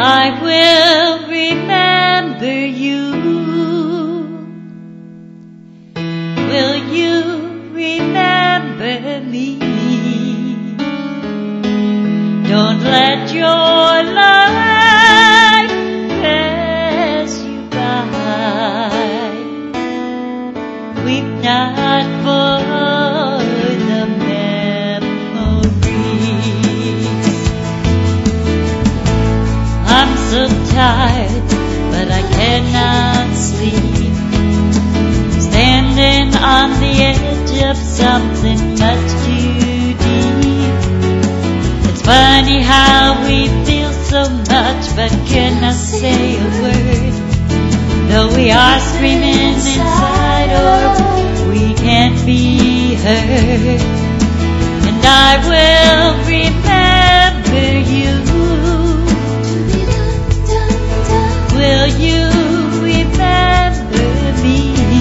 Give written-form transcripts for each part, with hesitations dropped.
I will remember you. Will you remember me? Don't let your life pass you by. Weep not for the memories. I'm so tired, but I cannot sleep. Standing on the edge of something much too deep. It's funny how we feel so much, but cannot say a word. Though we are screaming inside, or we can't be heard. And I will remember you. Will you remember me?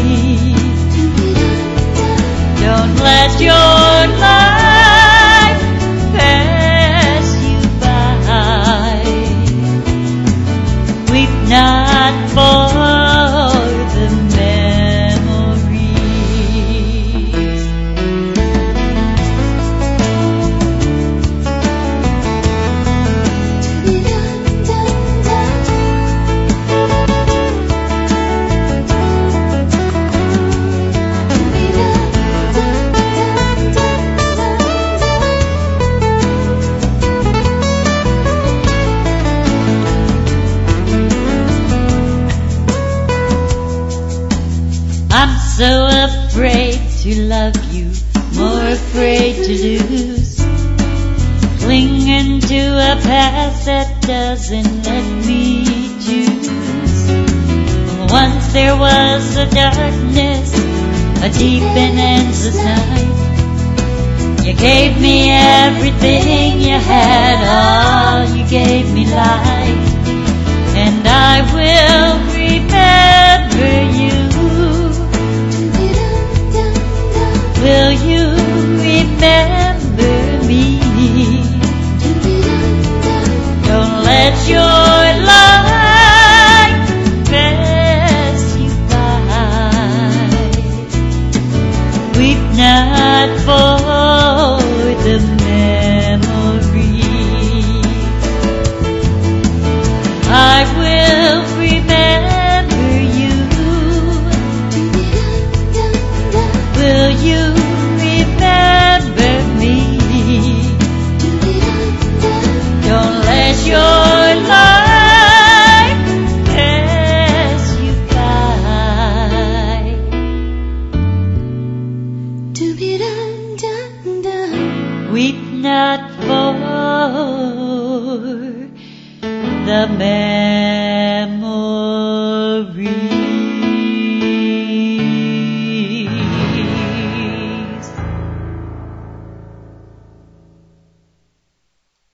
Don't let your life pass you by. Weep not for the memories. I'm so afraid to love you, more afraid to lose. Clinging to a past that doesn't let me choose. Once there was a darkness, a deep and endless night. You gave me everything you had, all you gave me life. And I will remember you. Will you remember me? Don't let your life pass you by. Weep not for the memories. I will remember you. Will you remember me? Don't let your life pass you by. Weep not for the memories.